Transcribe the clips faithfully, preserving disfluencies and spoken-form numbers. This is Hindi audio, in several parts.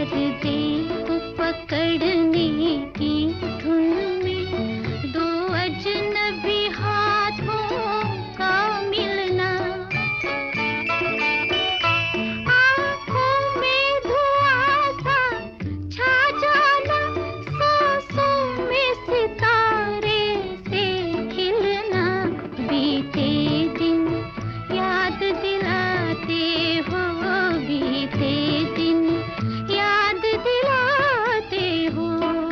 दे को पकड़ने की धुन में दो अजनबी हाथों का मिलना, आंखों में धुआं सा छा जाना, सांसों में सितारे से खिलना। बीते दिन याद दिलाते हो, बीते दिन याद दिलाते हो।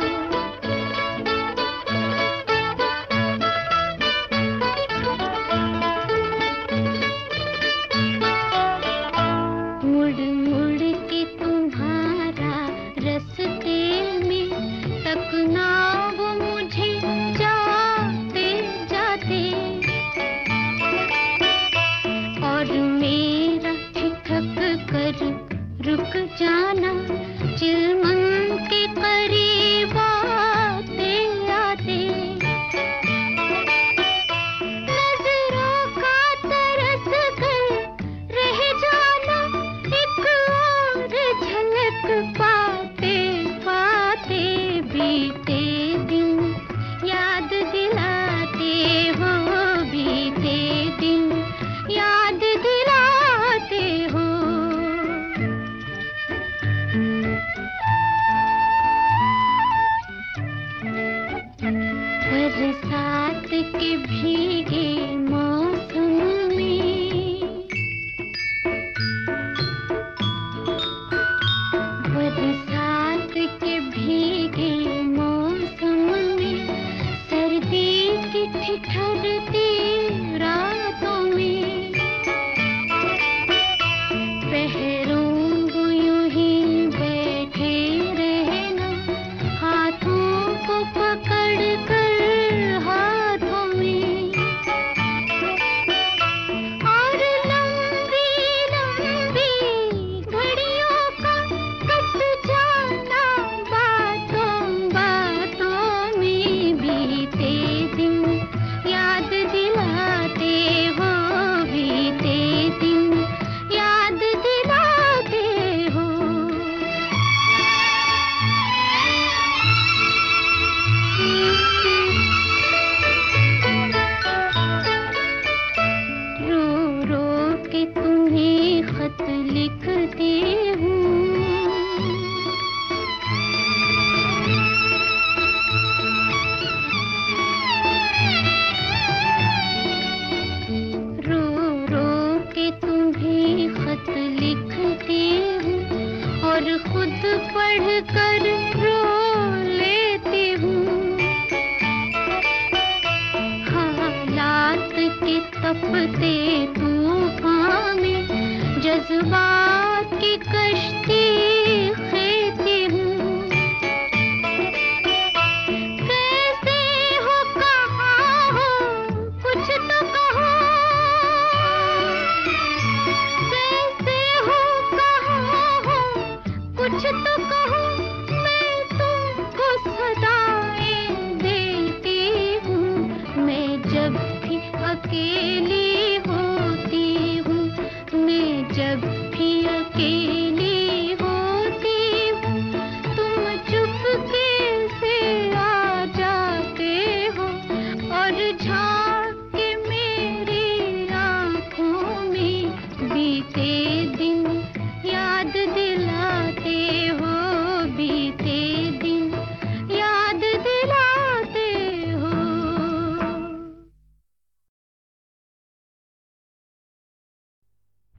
मुड़ मुड़ के तुम्हारा रास्ते में तकना वो मुझे जाते जाते, और मेरा ठिठक कर रुक जाना, चिलमन के करीब आते आते। नजरों का तरस कर रह जाना, एक और झलक पाते पाते। बीते दिन याद दिलाते हो, बीते दिन याद दिलाते हो। बरसात के भीगे मौसम में, बरसात के भीगे मौसम में, सर्दी की ठिठुरती रातों में, पहरों को यूं ही बैठे रहना, हाथों को पकड़ कर हाथों में, और लंबी लंबी घड़ियों का कट जाना बातों बातों में। बीते दिन याद दिलाते हो, बीते दिन याद दिलाते हो। रो रो के तुम्हें खत लिखती हूँ, रो रो के तुम्हें खत लिखती हूँ, और खुद पढ़ कर रो लेती हूँ। हालात के तपते तूफान में जज्बात की कश्ती खेती हूँ। कैसे हो, कहाँ हो, कुछ तो कहो। कैसे हो, कहाँ हो, कुछ तो कहो। मैं तुमको सदाएं देती हूँ, मैं जब भी अकेली होती हूँ, मैं जब भी अकेली होती हूँ, तुम चुपके से आ जाते हो और झा